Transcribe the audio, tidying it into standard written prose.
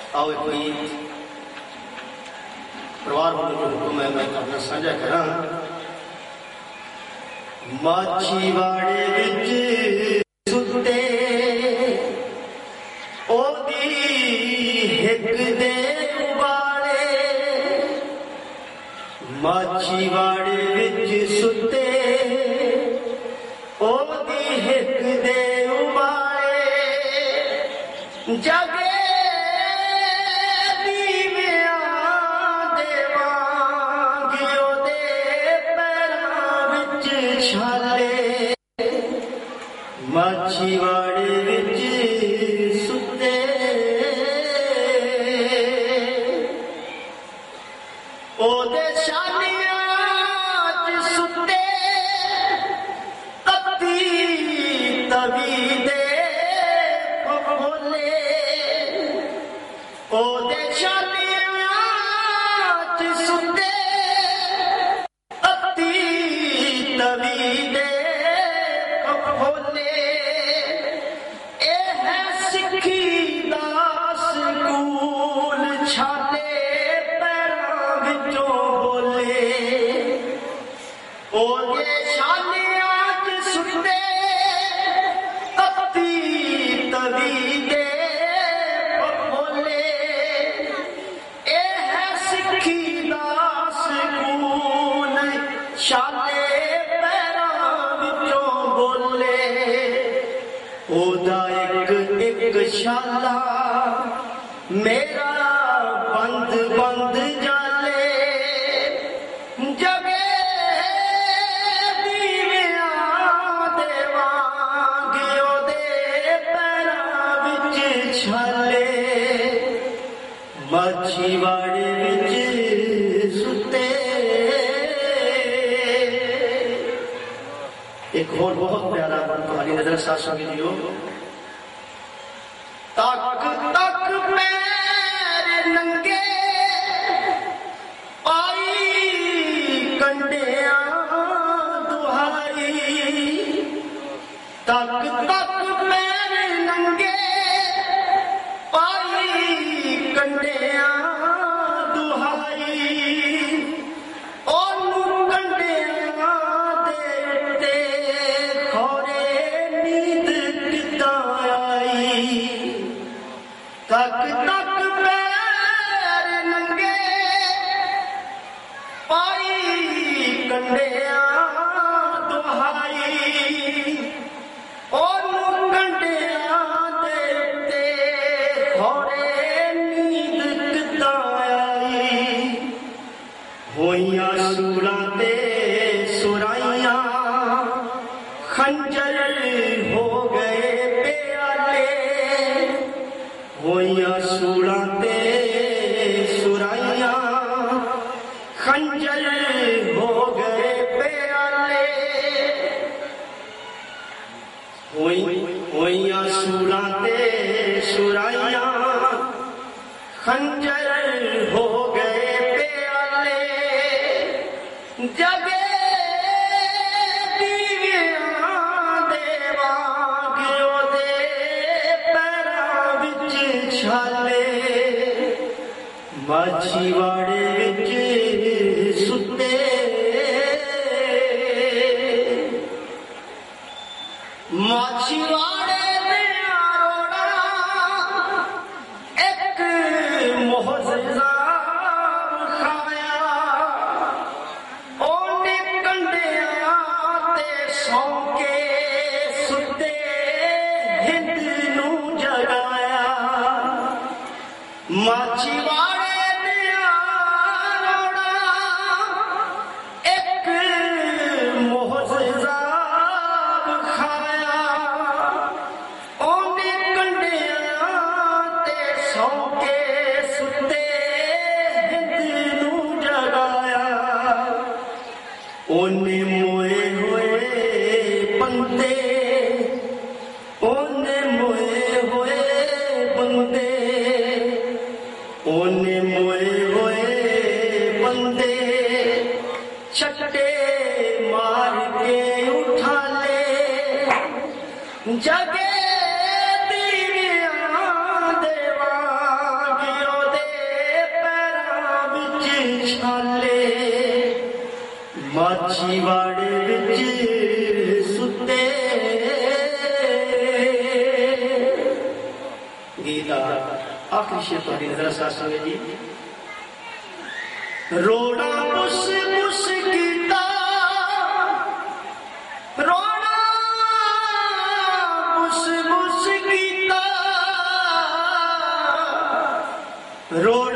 आओ एक गीत परिवार वालों को हुक्म है मैं अपना साझा करा। माछीवाड़े विच सुते ओदी हिक दे उबाले, माछीवाड़े विच सुते ओदी हिक दे उबाले, जगे माछीवाड़े विच सुते ओदे शानियां च सुते तत्ती तवी दे फफोले, ओदे शानियां च सुते तत्ती तवी दे फफोले। शाला मेरा बंद बंद जाले, जगे दीविया देवांगे ओदे पैरां विच छाले, माछीवाड़े विच सुते। एक और बहुत प्यारा तुम्हारी नजर सासों की जियो। तक तक पैर नंगे आई कंडिया दुहाई, तक तक पैर नंगे आई कंडिया दुहाई, ओनू कंडिया दे खोरे नींद किता आई, तक तक पैर नंगे पाई कंडिया दुहाई, ओनू कंडिया दे खोरे नींद किता आई, होइयां सूरां ते सुराइयां खंजर हो गए प्याले, होइयां सूरां ते सुराइयां खंजर हो गए प्याले, होइयां सूरां ते सुराइयां खंजर हो गए प्याले, जगे माछीवाड़े विच सुते, माछीवाड़े दे आरोड़ा एक मोहज़ा खाया, ओने कंडिया ते सौंके सुते हिंद नू जगाया, माछीवाड़े ओने मोए होए बंदे, ओने मोए होए बंदे, ओने मोए होए बंदे, छट्टे मार के उठा ले, जगे दीविया देवांगे माछीवाड़े विच सुते गीता आखिरी शेर तो नजर सासवे जी रोड़ा बुस बुस कीता रोड़ा बुस बुस कीता रो